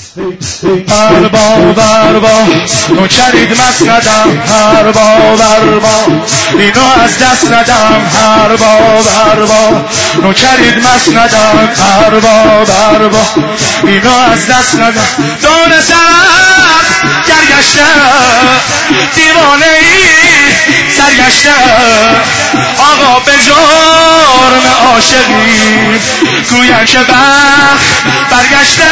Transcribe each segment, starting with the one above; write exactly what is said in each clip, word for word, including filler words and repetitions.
ارباب ارباب نوکرید مسندم، ارباب ارباب اینو از دست ندم، ارباب ارباب نوکرید مسندم، ارباب ارباب اینو از دست ندم. دور سرت گرگشتم دیوانه ای سرگشتم، آقا به جرم عاشقی گویم که وقت برگشته.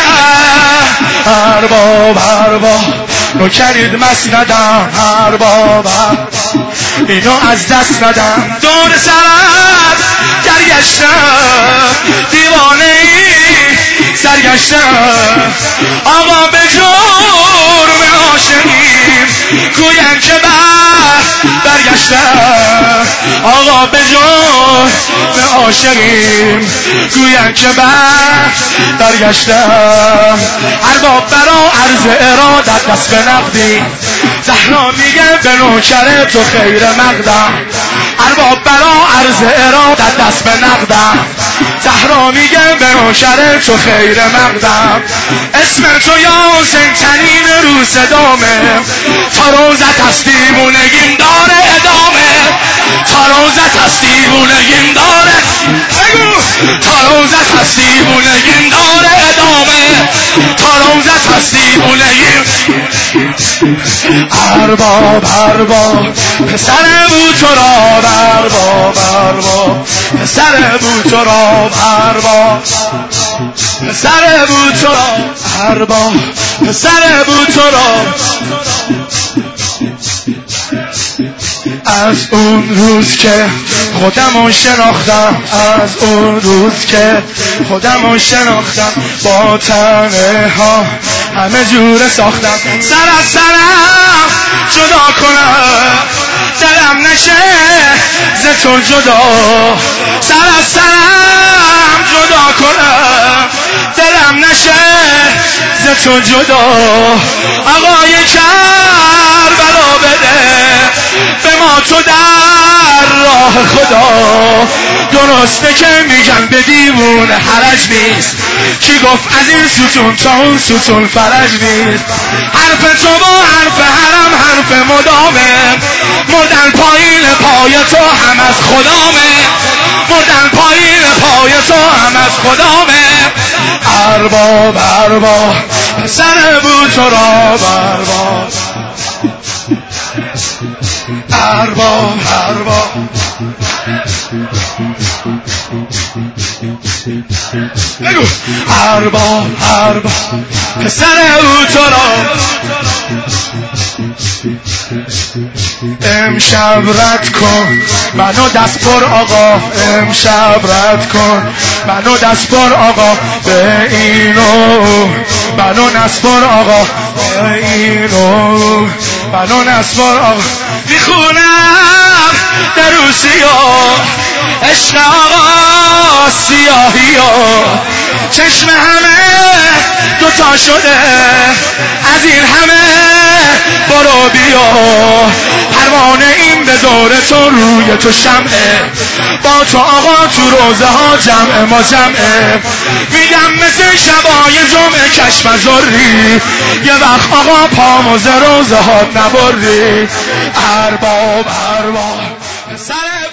ارباب ارباب نوکرید مسندم، ارباب اینو از دست ندم. دور سرت گرگشتم دیوانه ای سرگشتم، آقا به جرم عاشقی گویم که وقت برگشتم، آقا به جرم عاشقیم گویم که وقت برگشتم. ارباب برا عرض ارادت دست به نقدی، زهرا میگه به نوکر تو خیر مقدم. ارباب برا عرض ارادت دست به نقدم، زهرا میگه به نوکر تو خیر مقدم. اسم تو یاسین ترین روز دامه، تا روزت هست دیوونگیم داره ادامه، تا روزت هست دیوونگیم داره، بگو تا روزت هست دیوونگیم داره ادامه، تا روزت هست دیوونگیم. ارباب ارباب پسر بود تو را، ارباب ارباب پسر بود تو را، ارباب پسر بود تو را، ارباب پسر بود تو را. از اون روز که خودمو شناختم، از اون روز که خودمو شناختم، با تنه ها همه جور ساختم. سر از سرم جدا کنم دلم نشه ز تو جدا، سر از سرم جدا کنم دلم نشه ز تو جدا. آقای کربلا بده به ما تو در راه خدا، درسته که میگن به دیوونه حرج نیست، کی گفت از این ستون تا اون ستون فرج نیست. حرف تو با حرف حرم حرف مدامه، مردن پایین پای تو هم از خدامه، مردن پایین پای تو هم از خدامه. ارباب ارباب پسر بود تو را، ارباب ارباب ارباب بگو ارباب ارباب پسر او تو را. امشب رد کن منو دست پر آقا، امشب رد کن منو دست پر آقا، به اینو منو نست پر آقا، به اینو منو نست پر آقا. میخونم در روسیا عشق آقا سیاهی ها، چشم همه دوتا شده از این همه برو بیا. پروانه این به دور تو روی تو شمعه، با تو آقا تو روزه ها جمع ما جمعه. میگم مثل شبای جمعه کشم زری، یه وقت آقا پامو ز روزه ها نبری. ارباب ارباب سر